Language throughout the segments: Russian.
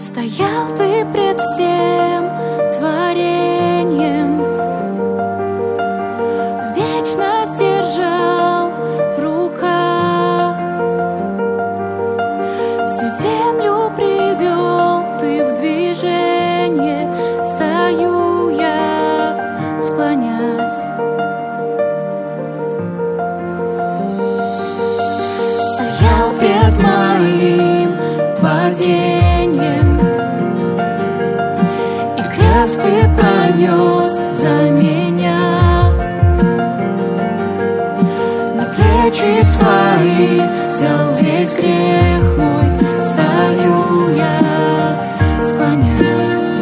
Стоял ты пред всем творением, вечность держал в руках, всю землю привел ты в движение. Стою я, склонясь, стоял перед моим падением, и крест ты пронес за меня. На плечи свои взял весь грех мой. Стою я, склонясь,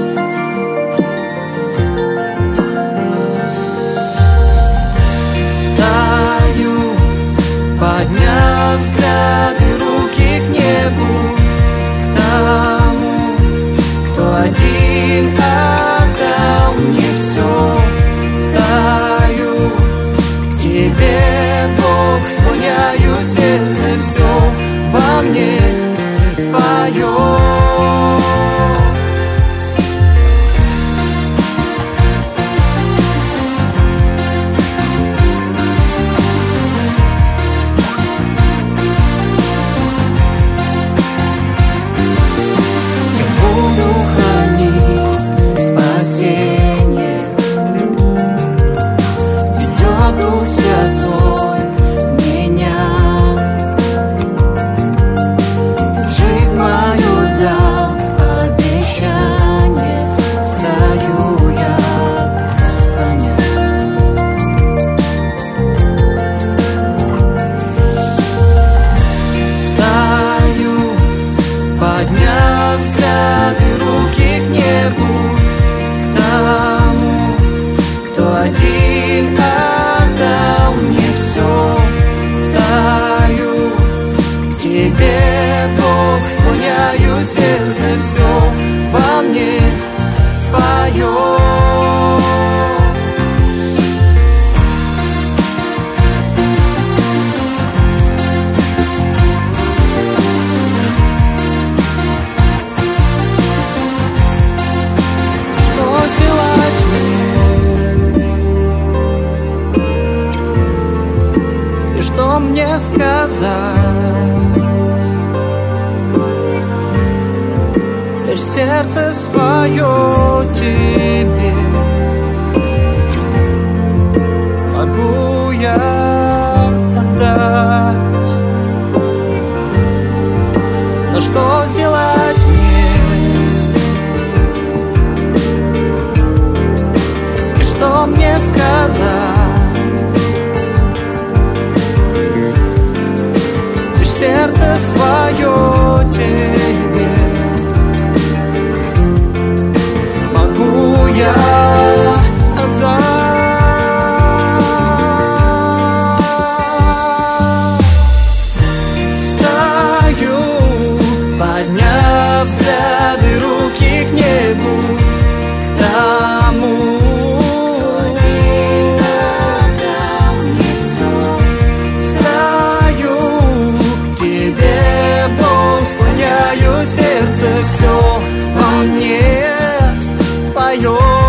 стою, подняв взгляды, руки к небу, к тому, кто один отдал мне все. Стою к тебе, Бог, склоняю сердце, все во мне твое. Дух Святой меня, ты в жизнь мою дал обещание. Стою я, склонясь, стою, подняв взгляды, руки к небу, к тому, кто один отдал мне все. Стою к тебе, Бог, склоняю сердце, все во мне твое. Что мне сказать? Лишь сердце свое тебе могу я отдать. Но что сделать мне? И что мне сказать? Сердце свое тебе могу я отдать. Стою, подняв взгляды, руки к небу, к тому, сердце все во мне твое.